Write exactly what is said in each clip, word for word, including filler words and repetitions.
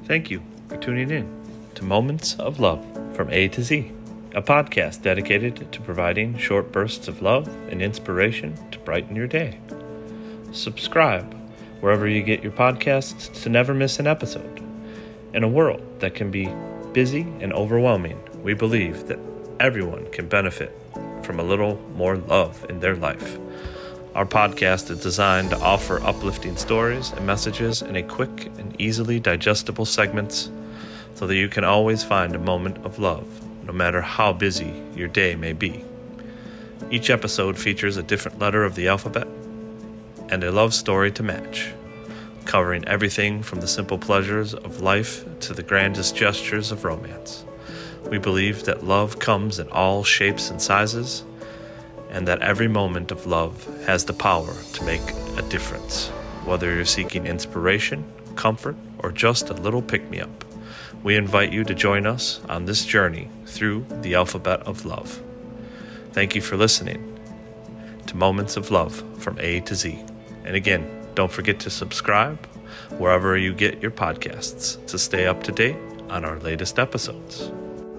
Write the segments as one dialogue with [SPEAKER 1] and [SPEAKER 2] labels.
[SPEAKER 1] Thank you for tuning in to Moments of Love from A to Z, a podcast dedicated to providing short bursts of love and inspiration to brighten your day. Subscribe wherever you get your podcasts to never miss an episode. In a world that can be busy and overwhelming, we believe that everyone can benefit from a little more love in their life. Our podcast is designed to offer uplifting stories and messages in a quick and easily digestible segments so that you can always find a moment of love, no matter how busy your day may be. Each episode features a different letter of the alphabet and a love story to match, covering everything from the simple pleasures of life to the grandest gestures of romance. We believe that love comes in all shapes and sizes, and that every moment of love has the power to make a difference. Whether you're seeking inspiration, comfort, or just a little pick-me-up, we invite you to join us on this journey through the alphabet of love. Thank you for listening to Moments of Love from A to Z. And again, don't forget to subscribe wherever you get your podcasts to stay up to date on our latest episodes.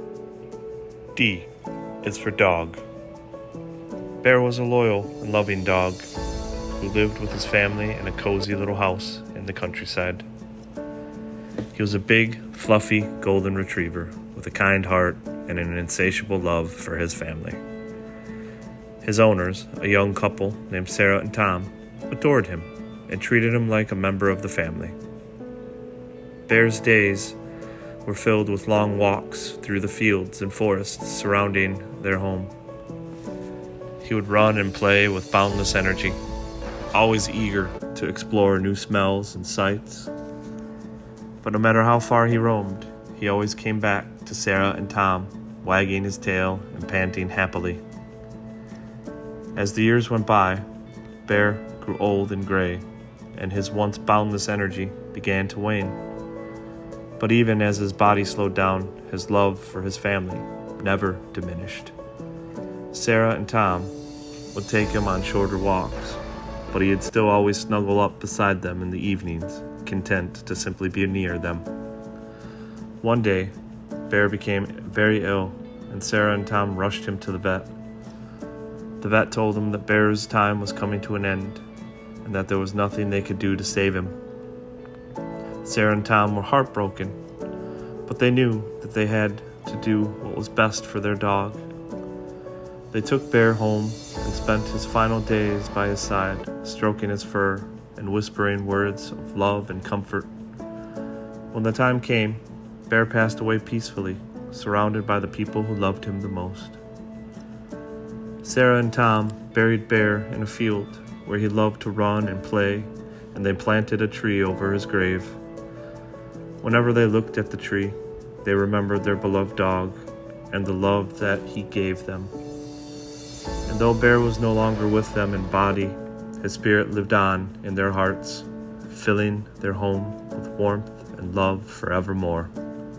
[SPEAKER 1] D is for dog. Bear was a loyal and loving dog who lived with his family in a cozy little house in the countryside. He was a big, fluffy golden retriever with a kind heart and an insatiable love for his family. His owners, a young couple named Sarah and Tom, adored him and treated him like a member of the family. Bear's days were filled with long walks through the fields and forests surrounding their home. He would run and play with boundless energy, always eager to explore new smells and sights. But no matter how far he roamed, he always came back to Sarah and Tom, wagging his tail and panting happily. As the years went by, Bear grew old and gray, and his once boundless energy began to wane. But even as his body slowed down, his love for his family never diminished. Sarah and Tom would take him on shorter walks, but he'd still always snuggle up beside them in the evenings, content to simply be near them. One day, Bear became very ill, and Sarah and Tom rushed him to the vet. The vet told him that Bear's time was coming to an end, and that there was nothing they could do to save him. Sarah and Tom were heartbroken, but they knew that they had to do what was best for their dog. They took Bear home and spent his final days by his side, stroking his fur and whispering words of love and comfort. When the time came, Bear passed away peacefully, surrounded by the people who loved him the most. Sarah and Tom buried Bear in a field where he loved to run and play, and they planted a tree over his grave. Whenever they looked at the tree, they remembered their beloved dog and the love that he gave them. And though Bear was no longer with them in body, his spirit lived on in their hearts, filling their home with warmth and love forevermore.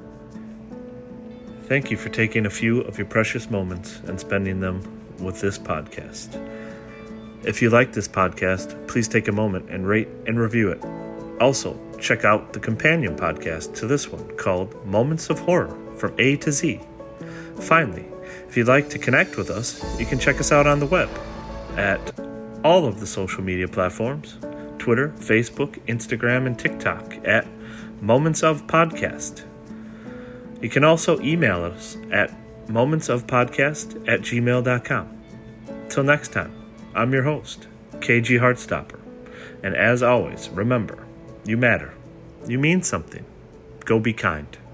[SPEAKER 1] Thank you for taking a few of your precious moments and spending them with this podcast. If you like this podcast, please take a moment and rate and review it. Also, check out the companion podcast to this one called Moments of Horror from A to Z. Finally, if you'd like to connect with us, you can check us out on the web at all of the social media platforms, Twitter, Facebook, Instagram, and TikTok at Moments of Podcast. You can also email us at momentsofpodcast at gmail dot com. Till next time, I'm your host, K G Heartstopper. And as always, remember, you matter. You mean something. Go be kind.